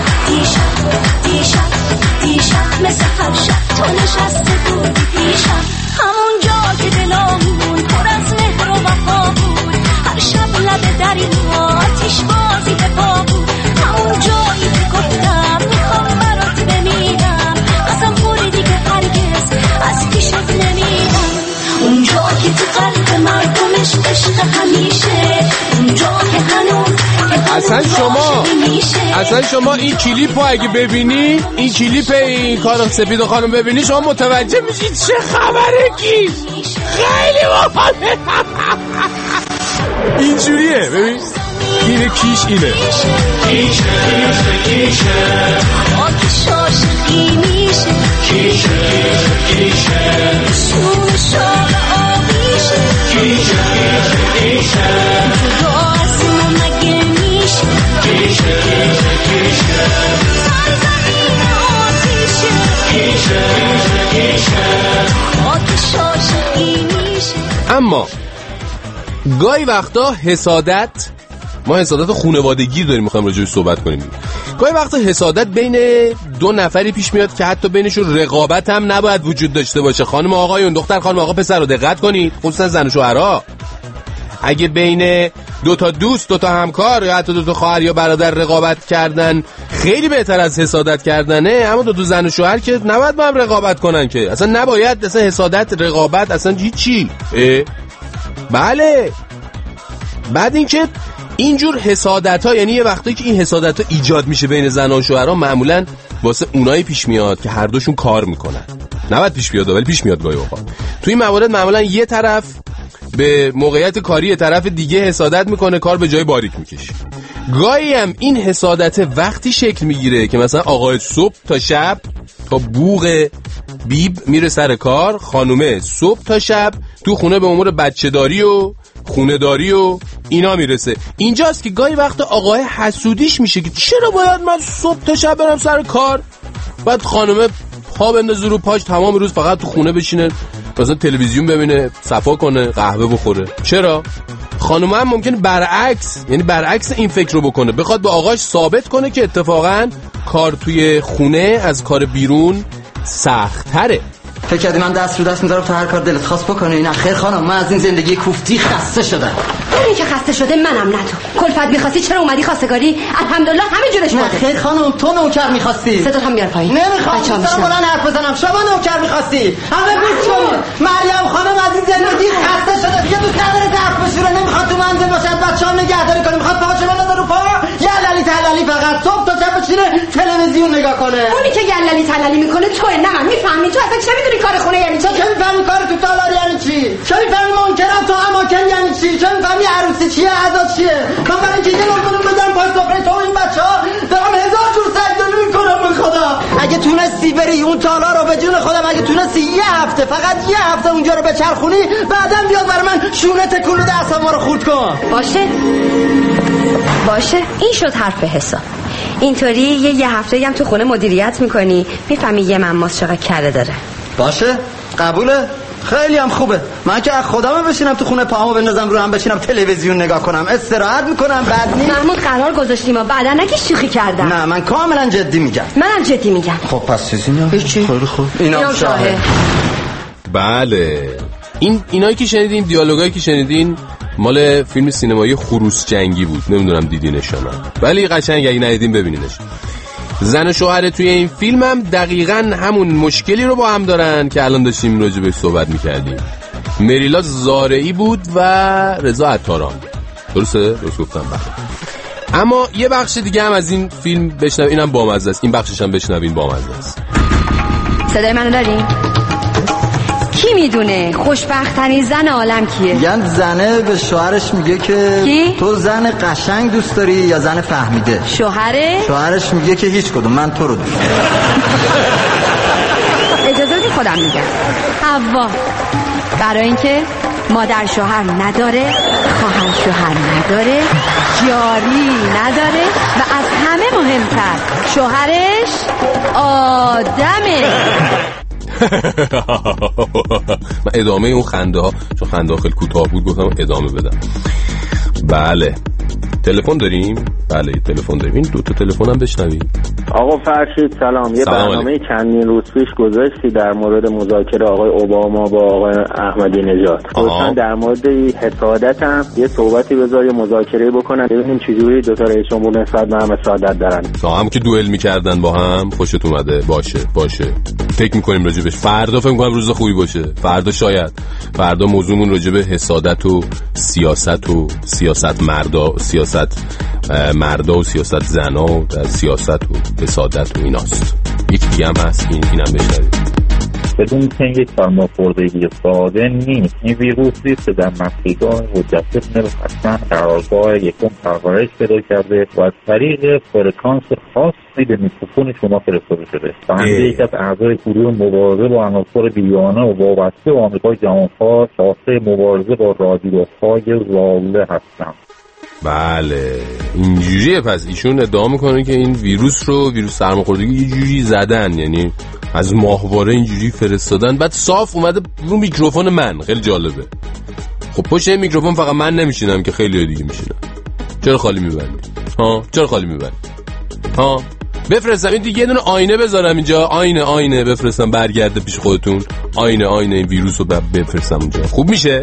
دیشب مثل هر شب تو نشسته بودی پیشم، همون جا که دلامون پر از مهر و وفا بود. هر شب لب در این آتیش بازی به پا بود، همون جایی که گفتم میخوام برات بمیرم، قسم خوردی که هرگز از پیشت نمیرم. اون جا که تو قلب مردمش عشق همیشه، اون جا که هنوز اصلا شما این کلیپو اگه ببینی، این کلیپ این کارم سپید خانم ببینی، شما متوجه میشید چه خبره کیش. خیلی باحاله. اینجوریه ببین اینه کیش اینه کیشه آتش عاشقی میشه کیشه شور شاق آبیشه کیشه جدا از ما مگه میشه کیشه سرزمین آتیشه آتش عاشقی میشه. اما گاهی وقتا حسادت، ما حسادت خانوادگی داریم میخوایم راجع بهش صحبت کنیم. گاهی وقتا حسادت بین دو نفری پیش میاد که حتی بینشون رقابت هم نباید وجود داشته باشه. خانم آقایون، دختر خانم آقا پسر رو دقت کنید، خصوصا زن و شوهرها. اگه بین دو تا دوست، دو تا همکار یا حتی دو تا خواهر یا برادر رقابت کردن خیلی بهتر از حسادت کردنه. اما دو تا زن و شوهر که نباید با هم رقابت کنن، که اصلا نباید، اصلا حسادت، رقابت اصلا هیچی. بله. بعد اینکه اینجور حسادت‌ها، یعنی یه وقتی که این حسادت‌ها ایجاد میشه بین زن و شوهرها، معمولاً واسه اونایی پیش میاد که هر دوشون کار میکنن. نباید پیش بیاد ولی پیش میاد گاهی اوقات. توی این موارد معمولاً یه طرف به موقعیت کاری طرف دیگه حسادت میکنه، کار به جای باریک میکشه. گاهی هم این حسادت وقتی شکل میگیره که مثلا آقای صبح تا شب تا بوق بیب میره سر کار، خانومه صبح تا شب تو خونه به امور بچه‌داری و خونه‌داری و اینا میرسه. اینجاست که گاهی وقت آقای حسودیش میشه که چرا باید من صبح تا شب برم سر کار، بعد خانومه پا بندازه رو پاش تمام روز فقط تو خونه بشینه، مثلا تلویزیون ببینه، صفا کنه، قهوه بخوره. چرا؟ خانومه هم ممکنه برعکس، یعنی برعکس این فکر رو بکنه، بخواد به آقاش ثابت کنه که اتفاقا کار توی خونه از کار بیرون سخت‌تره. فکر کردی من دست رو دست میذارم تا هر کار دلت خواست بکنی؟ نه خیر خانم، من از این زندگی کوفتی خسته شدم. اونی که خسته شده منم، نه تو. کلفت می‌خواستی چرا اومدی خواستگاری؟ الحمدلله همه جورش نه خیر خانم، تو نوکر می‌خواستی. صدات هم بیار پایین. نمیخوام سلام بلند حرف بزنم. شما نوکر می‌خواستی. همه گوش کنید. مریم خانم از این زندگی خسته شده. دیگه دوست نداره درس بشوره، نمیخواد تو منزل باشه، بچه‌ها نگهداری کنه، می‌خواد پاهاشو بندازه رو پا. یلالی تلالی فقط صبح تا شب بشینه تلویزیون نگاه کنه. اونی که یلالی تلالی میکنه توئه، نه من. میفهمی تو اصلا چه می‌دونی کار خونه یعنی چی؟ چه می‌فهمی کار تو تالار یعنی چی؟ چه می‌فهمی منکرم تو اماکن یعنی چی؟ چه می‌فهمی عروسی چیه، عزا چیه؟ من برای اینکه یه نمونه بزنم پای سفره تو این بچه‌ها دارم هزار جور سجدانی میکنم به خدا. اگه تونستی بری اون تالار رو به جون خودم، اگه تونستی یه هفته، فقط یه هفته اونجا رو بچرخونی، بعداً بیاد برای من شونه تکون بده، اعصابم رو خورد کن. باشه این شد حرف حساب. اینطوری یه هفته هم تو خونه مدیریت میکنی، میفهمی یه مماس چقدر کره داره. باشه قبوله، خیلی هم خوبه. من که از خودم بشینم تو خونه پاهامو بندازم رو هم بشینم تلویزیون نگاه کنم، استراحت میکنم، بعد نیست. محمود قرار گذاشتیم بعدا نگی شوخی کردم. نه من کاملا جدی میگم. منم جدی میگم. خب پس چیزی نه. هیچی. خیلی خوب. اینا شاهد. بله. اینایی که شنیدین، دیالوگایی که شنیدین مال فیلم سینمایی خروس جنگی بود. نمیدونم دیدینش یا نه، ولی قشنگ اگه ندیدین ببینینش. زن و شوهر توی این فیلم هم دقیقاً همون مشکلی رو با هم دارن که الان داشتیم راجع بهش صحبت می‌کردیم. مریلا زارعی بود و رضا عطاران. درسته؟ درست گفتم. بله. اما یه بخش دیگه هم از این فیلم بشنوین، اینم بامزه است. این بخشش هم بشنوین، بامزه است. صدای منو دارین؟ کی میدونه خوشبخت‌ترین زن عالم کیه؟ میگن زنه به شوهرش میگه که کی؟ تو زن قشنگ دوست داری یا زن فهمیده؟ شوهرش میگه که هیچ کدوم، من تو رو دوست دارم. اجازه بدید خودم میگم. حوا برای اینکه مادر شوهر نداره، خواهر شوهر نداره، جاری نداره و از همه مهمتر شوهرش آدمه. من ادامه اون خنده ها، چون خنده ها خیلی کوتاه بود، گفتم ادامه بدم. بله تلفن داریم؟ بله تلفن داریم. این دو تا تلفن هم بشنویم. آقا فرشید سلام. یه برنامه چندین روز پیش گذاشتی در مورد مذاکره آقای اوباما با آقای احمدی نژاد. لطفاً در مورد حسادت هم یه صحبتی بذار، یه مذاکره بکنن ببینیم چجوری دو تا رئیس جمهور نسبت به هم حسادت دارن. هم که دوئل می‌کردن با هم. خوشت اومده؟ باشه. فکر می‌کنیم راجبش. فردا فکر می‌کنم روز خوبی باشه. فردا موضوعمون راجب حسادت و سیاست و سیاست مردا و سیاست زنا و سیاست و حسادت و ایناست. یکی دیگه هم هست، اینم بشنویم. بدون که یک سرماخوردگی ساده نیست. این ویروسی که در مسیحگاه مجسد حتما قرارگاه یکم پرورش پیدا کرده و از طریق فرکانس خاصی به میکروفون شما فرستاده شده. بنده یک از اعضای گروه مبارزه با عناصر بیگانه و وابسته به آمریکای جهانخواه شاخه مبارزه با رادیوهای ضاله هستم. بله اینجوریه. پس ایشون ادعا میکنه که این ویروس سرماخوردگی یه جوری زدن، یعنی از ماهواره اینجوری فرستادن، بعد صاف اومده رو میکروفون من. خیلی جالبه. خب پشت این میکروفون فقط من نمیشینم که خیلی دیگه میشینم. چرا خالی میبندی؟ چرا خالی میبندی؟ بفرستم این دیگه یه دونه آینه بذارم اینجا، آینه بفرستم برگرده پیش خودتون، آینه این ویروس رو بفرستم اونجا، خوب میشه؟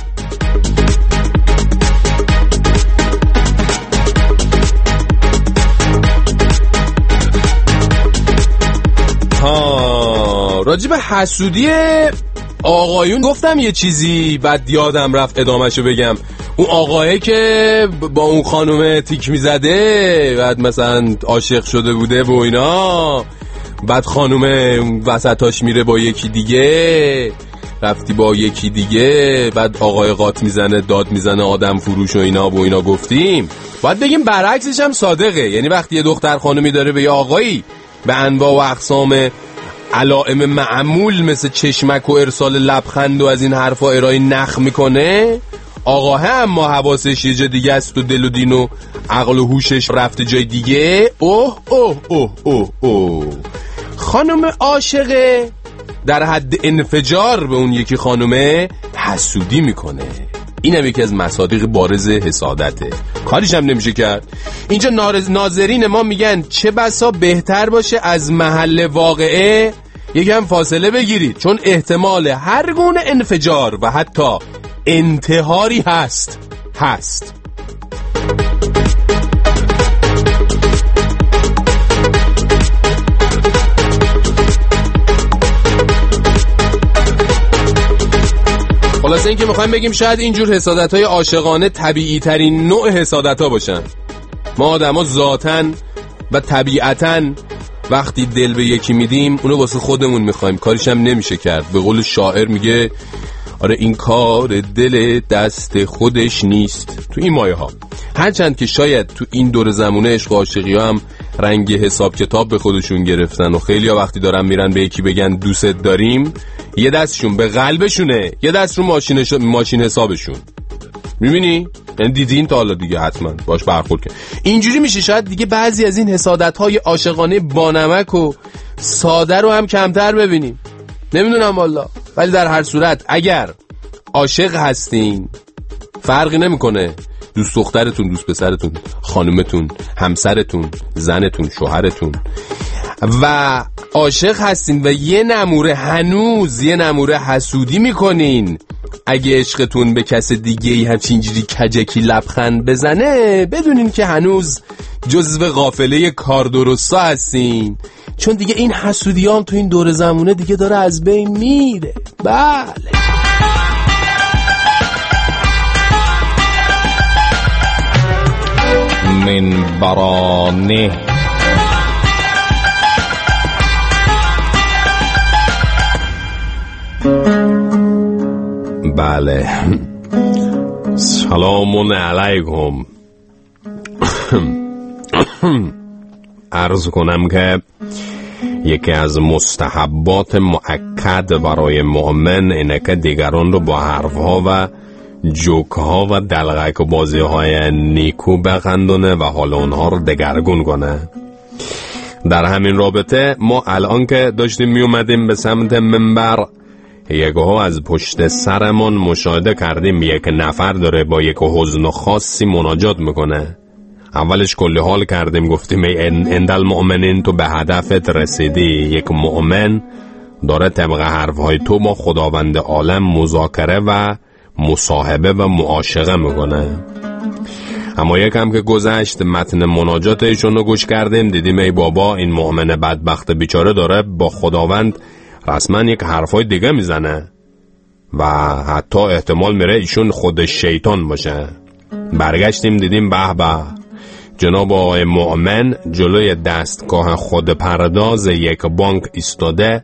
راجب حسودی آقایون گفتم یه چیزی، بعد یادم رفت ادامهشو بگم. اون آقایه که با اون خانومه تیک میزده، بعد مثلا عاشق شده بوده و اینا، بعد خانومه وسطاش میره با یکی دیگه، رفتی با یکی دیگه، بعد آقای قات میزنه، داد میزنه، آدم فروش و اینا گفتیم. باید بگیم برعکسش هم صادقه. یعنی وقتی یه دختر خانومی داره به یه آقایی به انواع و اقسام علائم معمول مثل چشمک و ارسال لبخند و از این حرفا ارائه نخ میکنه، آقا هم ما حواسش یه جا دیگه است و دل و دین و عقل و هوشش رفته جای دیگه. اوه اوه اوه اوه اوه. خانم عاشقه در حد انفجار به اون یکی خانومه حسودی میکنه. این هم یکی از مصادیق بارز حسادته، کاریش هم نمیشه کرد. اینجا ناظرین ما میگن چه بسا بهتر باشه از محل واقعه یکم فاصله بگیرید، چون احتمال هر گونه انفجار و حتی انتحاری هست. خلاصه این که میخوایم بگیم شاید اینجور حسادت‌های عاشقانه طبیعی ترین نوع حسادت‌ها باشن. ما آدم‌ها ذاتاً و طبیعتاً وقتی دل به یکی میدیم اونو واسه خودمون میخوایم، کاریش هم نمیشه کرد. به قول شاعر میگه آره این کار دل دست خودش نیست. تو این مایه ها هرچند که شاید تو این دور زمونه عشق و عاشقی ها هم رنگ حساب کتاب به خودشون گرفتن و خیلی ها وقتی دارن میرن به یکی بگن دوست داریم، یه دستشون به قلبشونه، یه دست رو ماشین حسابشون. میبینی؟ یعنی دیدین تا حالا دیگه حتما باش برخورد کن. اینجوری میشه شاید دیگه بعضی از این حسادت‌های عاشقانه بانمک و ساده رو هم کمتر ببینیم. نمیدونم والله، ولی در هر صورت اگر عاشق هستین فرقی نمیکنه دوست دخترتون، دوست پسرتون، خانومتون، همسرتون، زنتون، شوهرتون و عاشق هستین و هنوز یه نموره حسودی میکنین، اگه عشقتون به کس دیگه‌ای همچینجوری کجکی لبخند بزنه بدونین که هنوز جزو قافله کار درستا هستین، چون دیگه این حسودیام تو این دور زمونه دیگه داره از بین میره. بله منبرانه. بله سلام علیکم. عرض کنم که یکی از مستحبات مؤکد برای مؤمن اینه که دیگران رو با حرفها و جوکها و دلغک و بازیهای نیکو بخندونه و حال اونها رو دگرگون کنه. در همین رابطه ما الان که داشتیم می اومدیم به سمت منبر، یکو از پشت سرمون مشاهده کردیم یک نفر داره با یک حزن خاصی مناجات میکنه. اولش کلی حال کردیم، گفتیم اندل مؤمنین تو به هدفت رسیدی. یک مؤمن داره طبق حرفهای تو با خداوند عالم مذاکره و مصاحبه و معاشقه میکنه. اما یکم که گذشت متن مناجات ایشون رو گوش کردیم، دیدیم ای بابا این مؤمن بدبخت بیچاره داره با خداوند رسما یک حرفای دیگه میزنه و حتی احتمال میره ایشون خود شیطان باشه. برگشتیم دیدیم به به جناب آقای مؤمن جلوی دستگاه خود پرداز یک بانک ایستاده،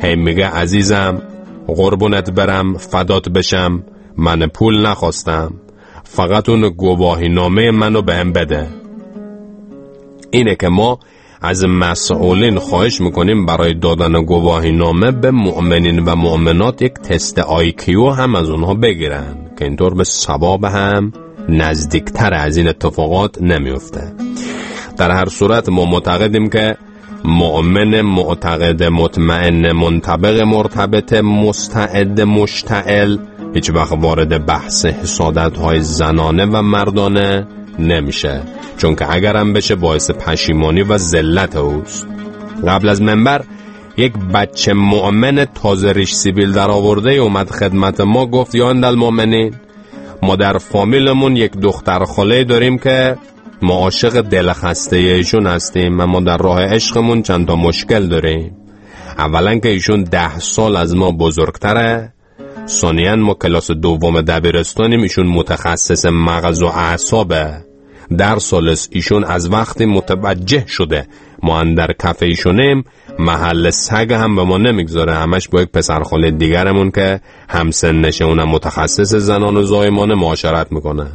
هی میگه عزیزم قربونت برم فدات بشم، من پول نخواستم، فقط اون گواهی نامه منو بهم بده. اینه که ما از مسئولین خواهش میکنیم برای دادن گواهی نامه به مؤمنین و مؤمنات یک تست IQ هم از اونها بگیرن که اینطور به ثواب هم نزدیکتر از این اتفاقات نمیفته. در هر صورت ما معتقدیم که مؤمن معتقد مطمئن منطبق مرتبط مستعد مشتعل هیچ وقت وارد بحث حسادت‌های زنانه و مردانه نمیشه، چون که اگرم بشه باعث پشیمانی و ذلت اوست. قبل از منبر یک بچه مؤمن تازه ریش سیبیل در آورده اومد خدمت ما، گفت یا اندالمؤمنین، ما در فامیلمون یک دختر خاله داریم که ما عاشق دل خسته ایشون هستیم و ما در راه عشقمون چند تا مشکل داریم. اولا که ایشون 10 سال از ما بزرگتره، ثانیاً ما کلاس دوم دبیرستانیم، ایشون متخصص مغز و اعصابه. در ثالث ایشون از وقتی متوجه شده ما اندر کف ایشونیم محل سگ هم به ما نمیگذاره، همش با یک پسرخاله دیگرمون که همسنشه اونم متخصص زنان و زایمان معاشرت میکنه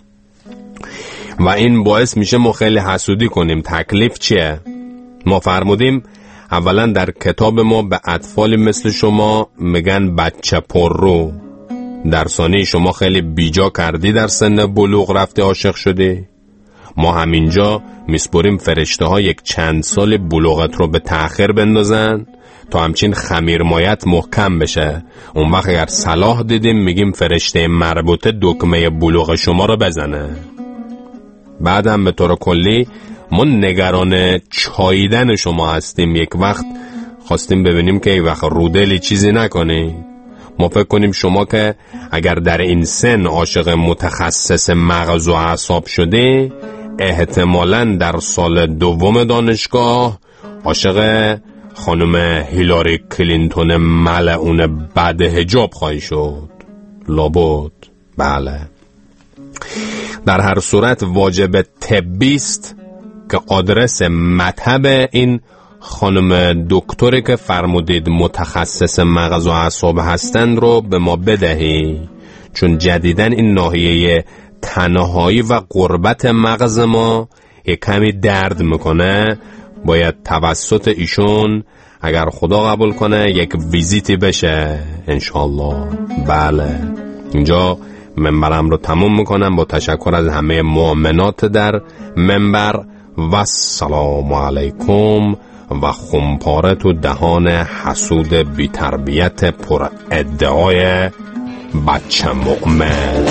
و این باعث میشه ما خیلی حسودی کنیم. تکلیف چیه؟ ما فرمودیم اولا در کتاب ما به اطفالی مثل شما میگن بچه پر رو، در ثانی شما خیلی بیجا کردی در سن بلوغ رفتی عاشق شدی. ما همینجا میسپریم فرشته ها یک چند سال بلوغت رو به تأخیر بندازن تا همچین خمیرمایت محکم بشه. اون وقت اگر صلاح دیدیم میگیم فرشته مربوطه دکمه بلوغ شما رو بزنه. بعدم به طور کلی ما نگران چاییدن شما هستیم. یک وقت خواستیم ببینیم که یک وقت رودلی چیزی نکنی. ما فکر کنیم شما که اگر در این سن عاشق متخصص مغز و اعصاب شده، احتمالاً در سال دوم دانشگاه عاشق خانم هیلاری کلینتون ملعون بعد حجاب خواهی شد. لابد بله. در هر صورت واجب طبی است که آدرس مطب این خانم دکتری که فرمودید متخصص مغز و اعصاب هستند رو به ما بدهی، چون جدیدن این ناحیه تنهایی و غربت مغز ما یک کمی درد میکنه. باید توسط ایشون اگر خدا قبول کنه یک ویزیتی بشه انشالله. بله، اینجا منبرم رو تموم میکنم با تشکر از همه مؤمنات در منبر و السلام علیکم و خمپاره تو دهان حسود بی تربیت پر ادعای بچه مؤمن.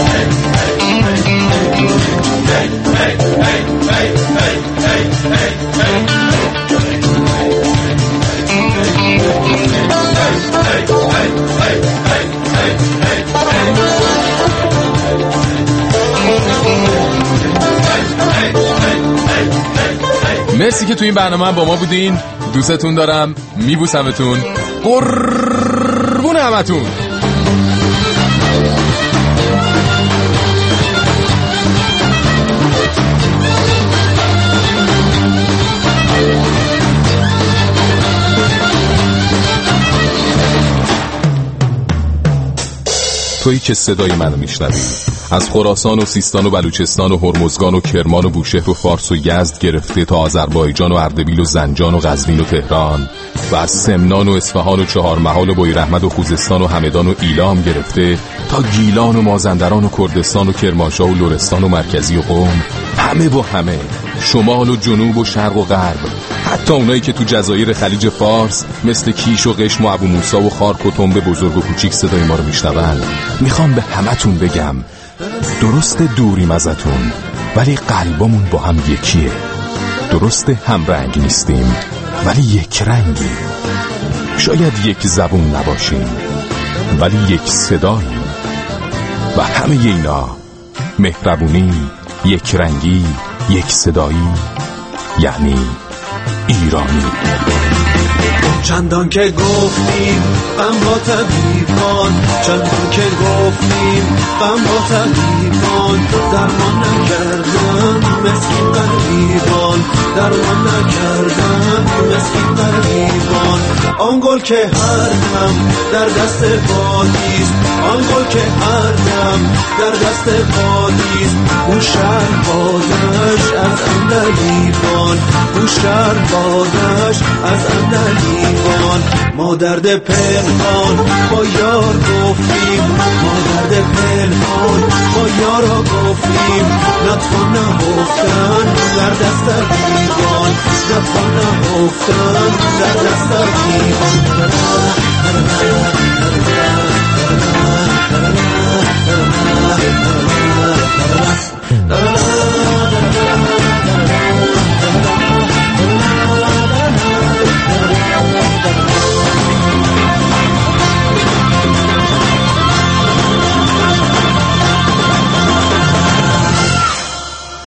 مرسی که تو این برنامه با ما بودین. دوستتون دارم، میبوسمتون. قربون همتون. تویی که صدای منو میشنوی، از خراسان و سیستان و بلوچستان و هرمزگان و کرمان و بوشهر و فارس و یزد گرفته تا آذربایجان و اردبیل و زنجان و قزوین و تهران و از سمنان و اصفهان و چهارمحال و بویراحمد و خوزستان و همدان و ایلام گرفته تا گیلان و مازندران و کردستان و کرمانشاه و لرستان و مرکزی و قم، همه با همه، شمال و جنوب و شرق و غرب، حتی اونایی که تو جزایر خلیج فارس مثل کیش و قشم و ابو موسی و خارک و تنبه بزرگ و کوچیک صدای ما رو میشنون. میخوام به همتون بگم درست دوریم ازتون ولی قلبمون با هم یکیه. درست هم رنگ نیستیم ولی یک رنگی. شاید یک زبون نباشیم ولی یک صداییم. و همه اینا، مهربونی، یک رنگی، یک صدایی، یعنی ایرانی. چندان که گفتیم غم با طبیبان، چندان که گفتیم غم با طبیبان، درمان نکردن مسکین غریبان، درمان نکردن مسکین غریبان. آن گل که هر دم در دست بادیست، آن گل که هر دم در دست بادیست، او شهر بادش از اندلیبان، او شهر بادش از اندلیبان. ما درد پنهان با یار گفتیم، ما درد پنهان با یارا گفتیم، نتوان نهفتن در دست دیوان، نتوان نهفتن در دست دیوان.